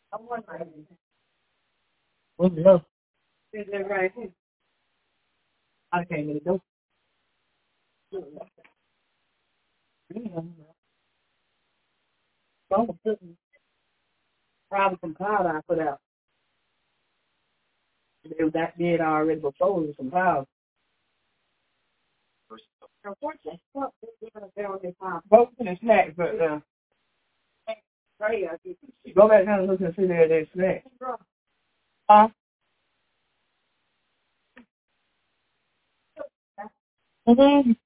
What's the other? Is it right here? I can't get it though. Probably some powder I put out. It was that did already before with some powder. Both in the snacks, but go back down and look and see their snacks. Huh? Mm-hmm.